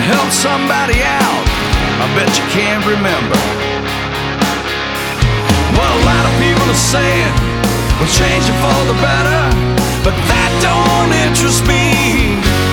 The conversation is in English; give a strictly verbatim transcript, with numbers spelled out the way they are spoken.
helped somebody out, I bet you can't remember. Well, a lot of people are saying we'll change it for the better, but that don't interest me.